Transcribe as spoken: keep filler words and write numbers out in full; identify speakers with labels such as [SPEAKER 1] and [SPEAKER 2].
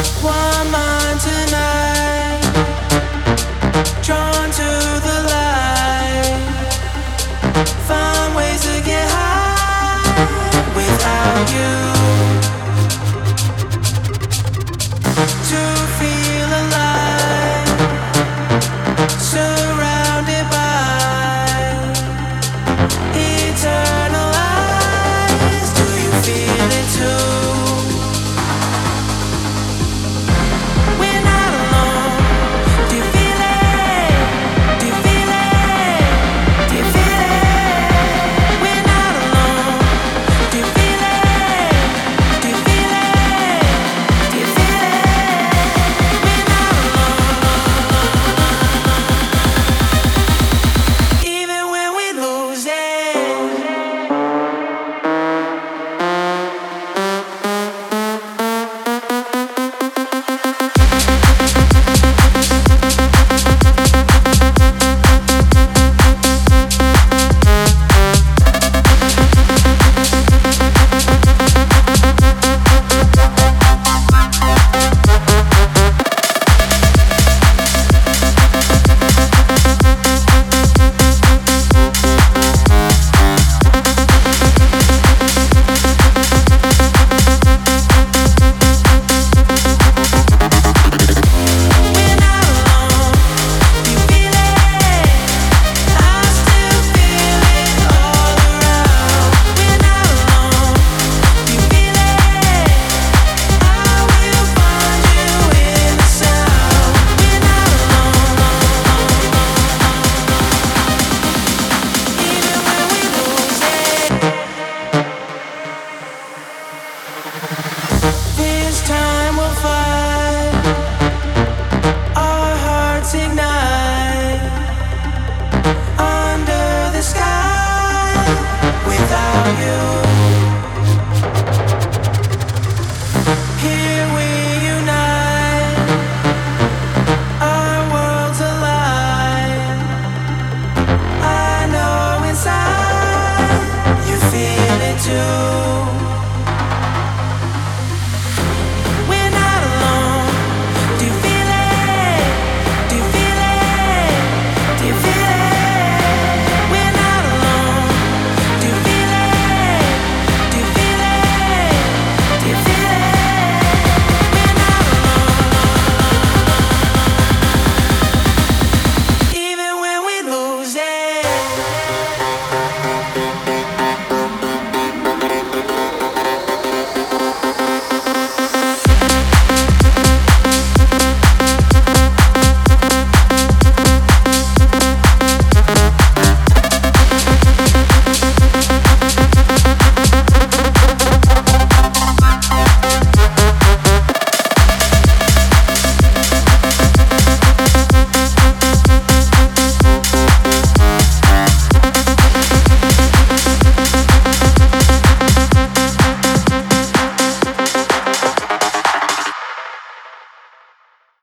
[SPEAKER 1] One mind tonight, drawn to the light. Find ways to get high without you. To feel alive, surrounded by eternal eyes. Do you feel it too? This time we'll fight, our hearts ignite under the sky without you.